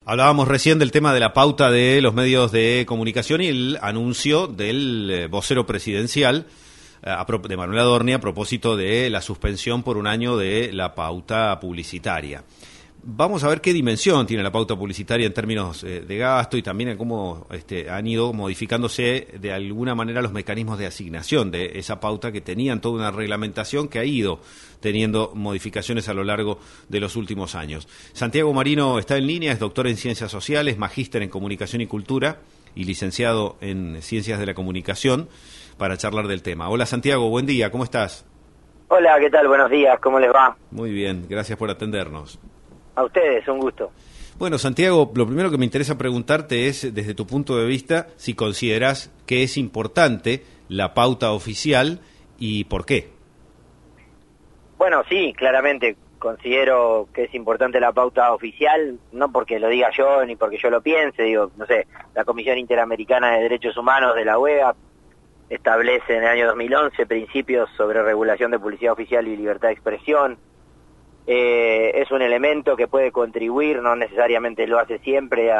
Hablábamos recién del tema de la pauta de los medios de comunicación y el anuncio del vocero presidencial de Manuel Adorni a propósito de la suspensión por un año de la pauta publicitaria. Vamos a ver qué dimensión tiene la pauta publicitaria en términos de gasto y también en cómo han ido modificándose de alguna manera los mecanismos de asignación de esa pauta, que tenían toda una reglamentación que ha ido teniendo modificaciones a lo largo de los últimos años. Santiago Marino está en línea, es doctor en Ciencias Sociales, magíster en Comunicación y Cultura y licenciado en Ciencias de la Comunicación, para charlar del tema. Hola Santiago, buen día, ¿cómo estás? Hola, ¿qué tal? Buenos días, ¿cómo les va? Muy bien, gracias por atendernos. A ustedes, un gusto. Bueno, Santiago, lo primero que me interesa preguntarte es, desde tu punto de vista, si considerás que es importante la pauta oficial y por qué. Bueno, sí, claramente considero que es importante la pauta oficial, no porque lo diga yo ni porque yo lo piense, digo, no sé, la Comisión Interamericana de Derechos Humanos de la OEA establece en el año 2011 principios sobre regulación de publicidad oficial y libertad de expresión. Es un elemento que puede contribuir, no necesariamente lo hace siempre,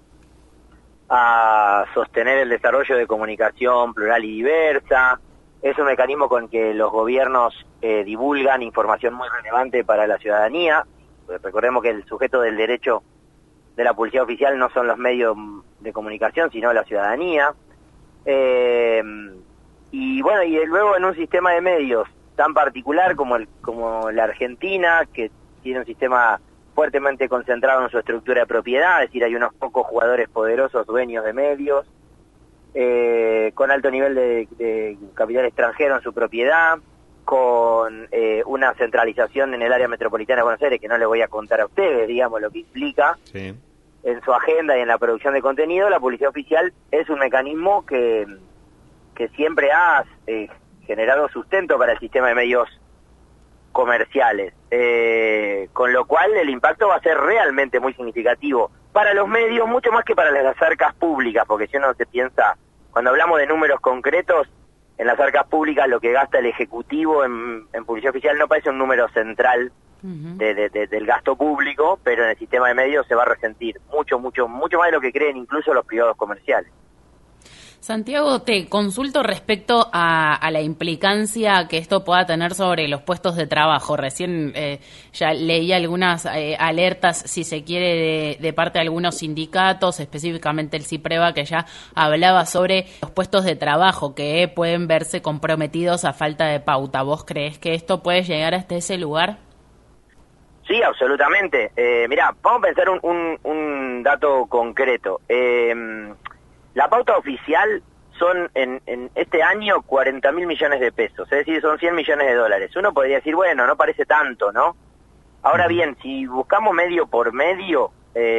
a sostener el desarrollo de comunicación plural y diversa. Es un mecanismo con que los gobiernos divulgan información muy relevante para la ciudadanía. Recordemos que el sujeto del derecho de la publicidad oficial no son los medios de comunicación, sino la ciudadanía. Y bueno, y luego en un sistema de medios tan particular como la Argentina, que tiene un sistema fuertemente concentrado en su estructura de propiedad, es decir, hay unos pocos jugadores poderosos, dueños de medios, con alto nivel de capital extranjero en su propiedad, con una centralización en el área metropolitana de Buenos Aires, que no les voy a contar a ustedes, digamos, lo que implica en su agenda y en la producción de contenido. La publicidad oficial es un mecanismo que siempre ha generado sustento para el sistema de medios comerciales, con lo cual el impacto va a ser realmente muy significativo para los medios, mucho más que para las arcas públicas, porque si uno se piensa, cuando hablamos de números concretos, en las arcas públicas lo que gasta el Ejecutivo en publicidad oficial no parece un número central del gasto público, pero en el sistema de medios se va a resentir mucho más de lo que creen incluso los privados comerciales. Santiago, te consulto respecto a la implicancia que esto pueda tener sobre los puestos de trabajo. Recién ya leí algunas alertas, si se quiere, de parte de algunos sindicatos, específicamente el CIPREVA, que ya hablaba sobre los puestos de trabajo que pueden verse comprometidos a falta de pauta. ¿Vos creés que esto puede llegar hasta ese lugar? Sí, absolutamente. Mirá, vamos a pensar un dato concreto. La pauta oficial son en este año 40.000 millones de pesos, es decir, son 100 millones de dólares. Uno podría decir, bueno, no parece tanto, ¿no? Ahora bien, si buscamos medio por medio,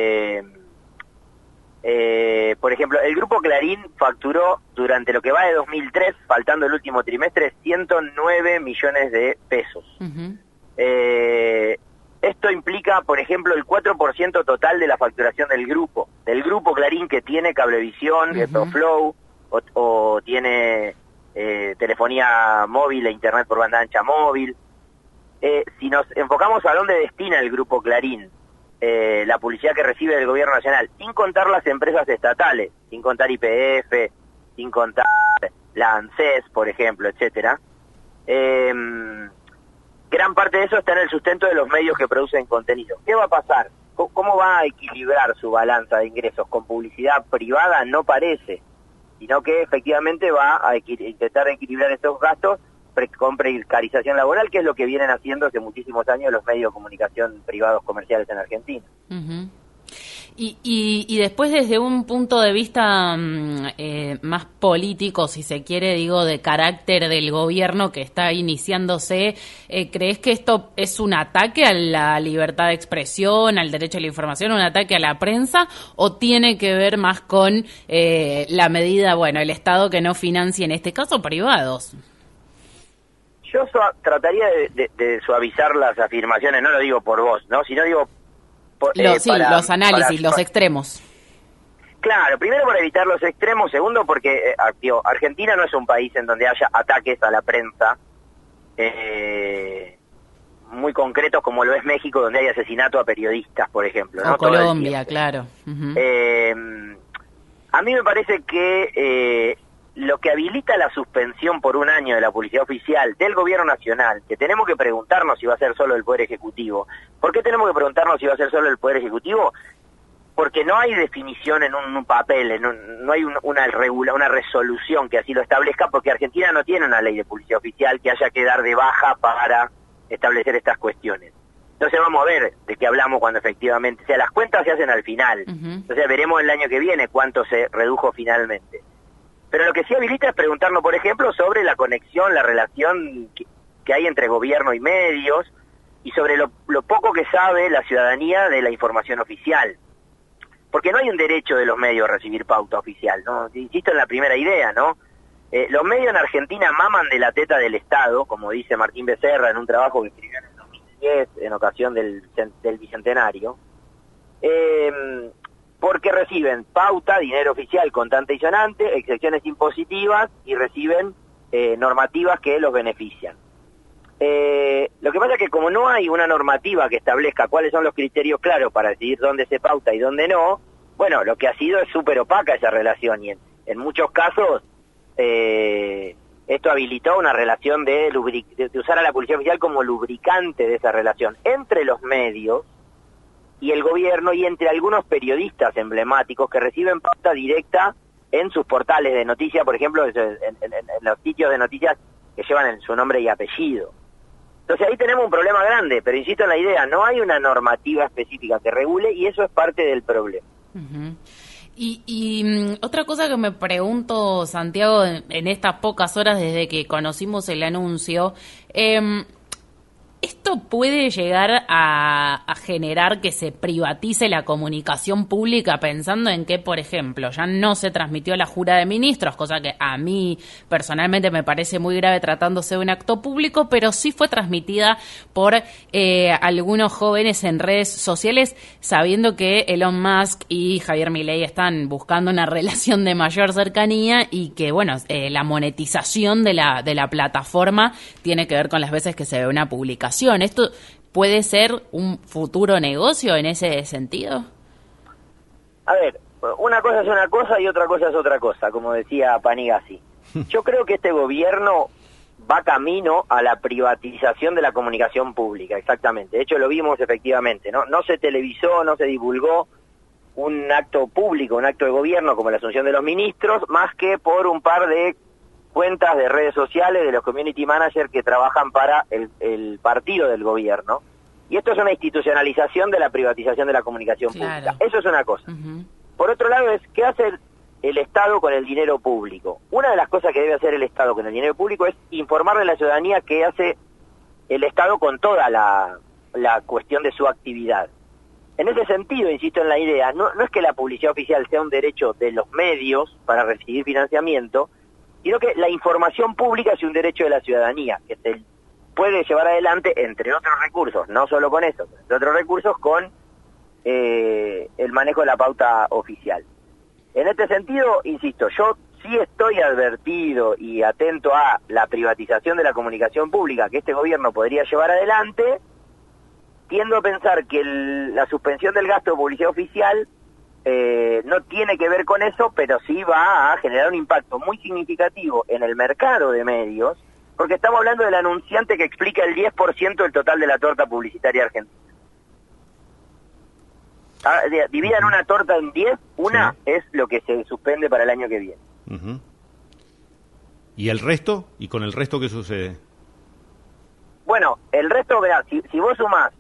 por ejemplo, el Grupo Clarín facturó durante lo que va de 2003, faltando el último trimestre, 109 millones de pesos. Esto implica, por ejemplo, el 4% total de la facturación del grupo Clarín, que tiene Cablevisión, Flow, o tiene telefonía móvil e internet por banda ancha móvil. Si nos enfocamos a dónde destina el Grupo Clarín la publicidad que recibe del gobierno nacional, sin contar las empresas estatales, sin contar YPF, sin contar la ANSES, por ejemplo, etcétera, gran parte de eso está en el sustento de los medios que producen contenido. ¿Qué va a pasar? ¿Cómo va a equilibrar su balanza de ingresos? Con publicidad privada no parece, sino que efectivamente va a intentar equilibrar estos gastos con precarización laboral, que es lo que vienen haciendo hace muchísimos años los medios de comunicación privados comerciales en Argentina. Y después, desde un punto de vista más político, si se quiere, digo, de carácter del gobierno que está iniciándose, ¿crees que esto es un ataque a la libertad de expresión, al derecho a la información, un ataque a la prensa, o tiene que ver más con la medida, bueno, el Estado que no financie, en este caso, privados? Yo trataría de suavizar las afirmaciones, no lo digo por vos, ¿no? Sino digo los análisis, los extremos. Claro, primero por evitar los extremos, segundo porque Argentina no es un país en donde haya ataques a la prensa muy concretos como lo es México, donde hay asesinato a periodistas, por ejemplo, ¿no? O Colombia, claro. A mí me parece que lo que habilita la suspensión por un año de la publicidad oficial del gobierno nacional, que tenemos que preguntarnos si va a ser solo el Poder Ejecutivo. ¿Por qué tenemos que preguntarnos si va a ser solo el Poder Ejecutivo? Porque no hay definición en un papel, no hay una resolución que así lo establezca, porque Argentina no tiene una ley de publicidad oficial que haya que dar de baja para establecer estas cuestiones. Entonces vamos a ver de qué hablamos cuando efectivamente, o sea, las cuentas se hacen al final, entonces veremos el año que viene cuánto se redujo finalmente. Pero lo que sí habilita es preguntarnos, por ejemplo, sobre la conexión, la relación que hay entre gobierno y medios, y sobre lo poco que sabe la ciudadanía de la información oficial. Porque no hay un derecho de los medios a recibir pauta oficial, ¿no? Insisto en la primera idea, ¿no? Los medios en Argentina maman de la teta del Estado, como dice Martín Becerra en un trabajo que escribió en el 2010, en ocasión del Bicentenario, porque reciben pauta, dinero oficial contante y sonante, excepciones impositivas, y reciben normativas que los benefician. Lo que pasa es que como no hay una normativa que establezca cuáles son los criterios claros para decidir dónde se pauta y dónde no, bueno, lo que ha sido es súper opaca esa relación, y en muchos casos esto habilitó una relación de usar a la publicidad oficial como lubricante de esa relación entre los medios y el gobierno, y entre algunos periodistas emblemáticos que reciben pauta directa en sus portales de noticias, por ejemplo, en los sitios de noticias que llevan su nombre y apellido. Entonces ahí tenemos un problema grande, pero insisto en la idea, no hay una normativa específica que regule, y eso es parte del problema. Y otra cosa que me pregunto, Santiago, en estas pocas horas desde que conocimos el anuncio, ¿esto puede llegar a generar que se privatice la comunicación pública, pensando en que, por ejemplo, ya no se transmitió la jura de ministros, cosa que a mí personalmente me parece muy grave tratándose de un acto público, pero sí fue transmitida por algunos jóvenes en redes sociales, sabiendo que Elon Musk y Javier Milei están buscando una relación de mayor cercanía, y que, bueno, la monetización de la plataforma tiene que ver con las veces que se ve una publicación. ¿Esto puede ser un futuro negocio en ese sentido? A ver, una cosa es una cosa y otra cosa es otra cosa, como decía Panigasi. Yo creo que este gobierno va camino a la privatización de la comunicación pública, exactamente. De hecho, lo vimos efectivamente, ¿no? No se televisó, no se divulgó un acto público, un acto de gobierno como la asunción de los ministros, más que por un par de cuentas de redes sociales de los community managers que trabajan para el partido del gobierno. Y esto es una institucionalización de la privatización de la comunicación pública. Eso es una cosa. Por otro lado es, ¿qué hace el Estado con el dinero público? Una de las cosas que debe hacer el Estado con el dinero público es informarle a la ciudadanía qué hace el Estado con toda la cuestión de su actividad. En ese sentido, insisto en la idea, no es que la publicidad oficial sea un derecho de los medios para recibir financiamiento, sino que la información pública es un derecho de la ciudadanía, que se puede llevar adelante, entre otros recursos, no solo con eso, entre otros recursos, con el manejo de la pauta oficial. En este sentido, insisto, yo sí estoy advertido y atento a la privatización de la comunicación pública que este gobierno podría llevar adelante. Tiendo a pensar que la suspensión del gasto de publicidad oficial no tiene que ver con eso, pero sí va a generar un impacto muy significativo en el mercado de medios, porque estamos hablando del anunciante que explica el 10% del total de la torta publicitaria argentina. Dividan una torta en 10, una es lo que se suspende para el año que viene. ¿Y el resto? ¿Y con el resto qué sucede? Bueno, el resto, verá, si vos sumás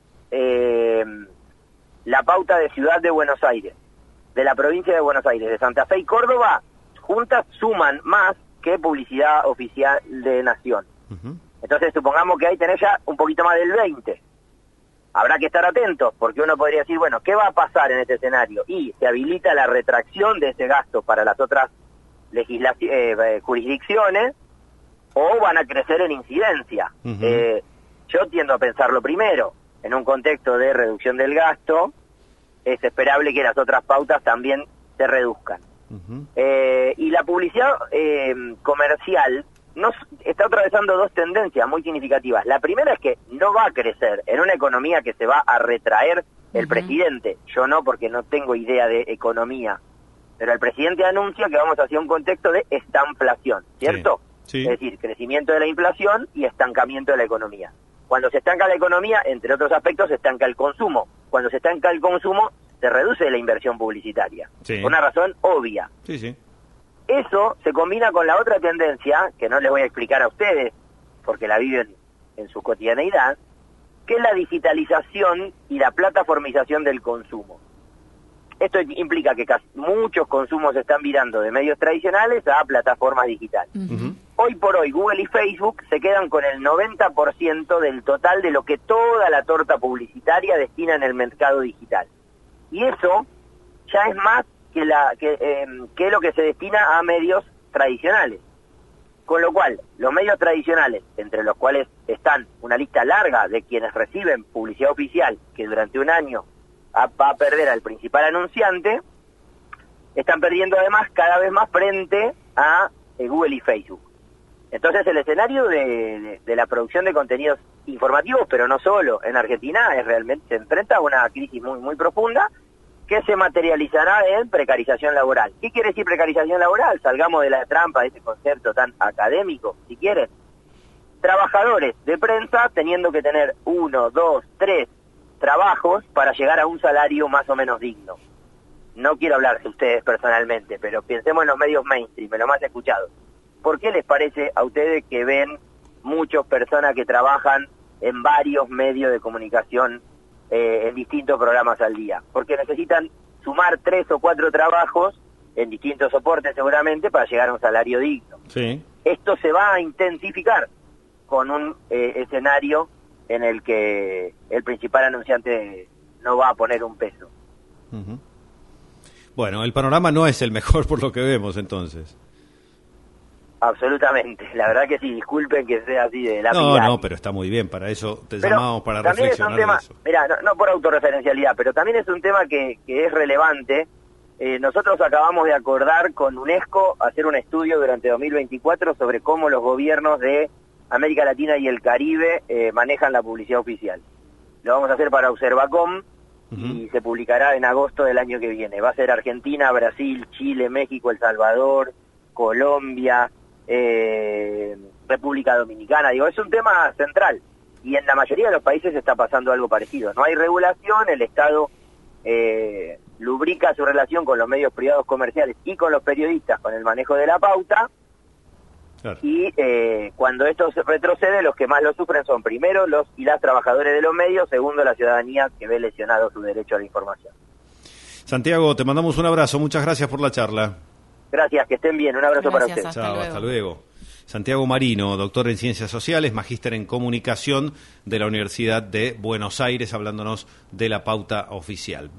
la pauta de Ciudad de Buenos Aires, de la provincia de Buenos Aires, de Santa Fe y Córdoba, juntas suman más que publicidad oficial de Nación. Entonces supongamos que ahí tenés ya un poquito más del 20. Habrá que estar atentos, porque uno podría decir, bueno, ¿qué va a pasar en este escenario? Y se habilita la retracción de ese gasto para las otras jurisdicciones, o van a crecer en incidencia. Yo tiendo a pensar lo primero, en un contexto de reducción del gasto, es esperable que las otras pautas también se reduzcan. Y la publicidad comercial está atravesando dos tendencias muy significativas. La primera es que no va a crecer en una economía que se va a retraer el presidente. Yo no, porque no tengo idea de economía. Pero el presidente anuncia que vamos hacia un contexto de estanflación, ¿cierto? Sí. Es decir, crecimiento de la inflación y estancamiento de la economía. Cuando se estanca la economía, entre otros aspectos, se estanca el consumo. Cuando se estanca el consumo, se reduce la inversión publicitaria. Sí. Por una razón obvia. Sí. Eso se combina con la otra tendencia, que no les voy a explicar a ustedes, porque la viven en su cotidianeidad, que es la digitalización y la plataformización del consumo. Esto implica que muchos consumos se están virando de medios tradicionales a plataformas digitales. Hoy por hoy, Google y Facebook se quedan con el 90% del total de lo que toda la torta publicitaria destina en el mercado digital. Y eso ya es más que lo que se destina a medios tradicionales. Con lo cual, los medios tradicionales, entre los cuales están una lista larga de quienes reciben publicidad oficial, que durante un año va a perder al principal anunciante, están perdiendo además cada vez más frente a Google y Facebook. Entonces el escenario de la producción de contenidos informativos, pero no solo, en Argentina se enfrenta a una crisis muy, muy profunda, que se materializará en precarización laboral. ¿Qué quiere decir precarización laboral? Salgamos de la trampa de ese concepto tan académico, si quieren. Trabajadores de prensa teniendo que tener 1, 2, 3 trabajos para llegar a un salario más o menos digno. No quiero hablar de ustedes personalmente, pero pensemos en los medios mainstream, en lo más escuchado. ¿Por qué les parece a ustedes que ven muchas personas que trabajan en varios medios de comunicación en distintos programas al día? Porque necesitan sumar 3 o 4 trabajos en distintos soportes seguramente para llegar a un salario digno. Sí. Esto se va a intensificar con un escenario en el que el principal anunciante no va a poner un peso. Bueno, el panorama no es el mejor por lo que vemos entonces. Absolutamente, la verdad que sí, disculpen que sea así de la No, pero está muy bien, para eso te llamamos, para reflexionar tema, de eso. Mirá, no por autorreferencialidad, pero también es un tema que es relevante. Nosotros acabamos de acordar con UNESCO hacer un estudio durante 2024 sobre cómo los gobiernos de América Latina y el Caribe manejan la publicidad oficial. Lo vamos a hacer para Observacom y se publicará en agosto del año que viene. Va a ser Argentina, Brasil, Chile, México, El Salvador, Colombia, República Dominicana. Digo, es un tema central y en la mayoría de los países está pasando algo parecido. No hay regulación, el Estado lubrica su relación con los medios privados comerciales y con los periodistas con el manejo de la pauta. Claro. Y cuando esto se retrocede, los que más lo sufren son primero los y las trabajadores de los medios, segundo la ciudadanía que ve lesionado su derecho a la información. Santiago, te mandamos un abrazo, muchas gracias por la charla. Gracias, que estén bien, un abrazo para ustedes. Hasta luego. Santiago Marino, doctor en Ciencias Sociales, magíster en Comunicación de la Universidad de Buenos Aires, hablándonos de la pauta oficial.